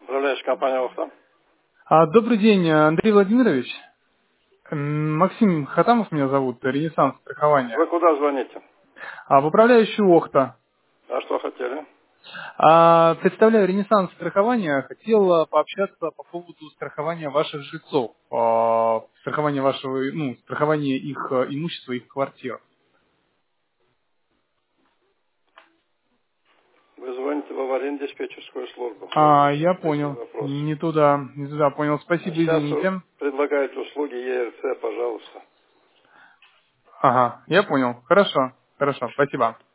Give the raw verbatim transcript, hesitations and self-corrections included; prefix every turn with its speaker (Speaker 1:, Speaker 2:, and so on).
Speaker 1: Управляющая компания «Охта».
Speaker 2: А, добрый день, Андрей Владимирович. М, Максим Хатамов меня зовут, Ренессанс страхования.
Speaker 1: Вы куда звоните?
Speaker 2: А, в управляющую Охта.
Speaker 1: А что хотели?
Speaker 2: А, представляю Ренессанс страхования. Хотел а, пообщаться по поводу страхования ваших жильцов. А, страхования вашего, ну, страхования их а, имущества, их квартир.
Speaker 1: Вы звоните в аварийно-диспетчерскую службу.
Speaker 2: А, я
Speaker 1: Эти
Speaker 2: понял.
Speaker 1: вопросы.
Speaker 2: Не туда, не туда, понял.
Speaker 1: А
Speaker 2: Спасибо,
Speaker 1: сейчас вы
Speaker 2: извините.
Speaker 1: предлагаете услуги Е Р Ц, пожалуйста.
Speaker 2: Ага, я понял. Хорошо, хорошо, спасибо.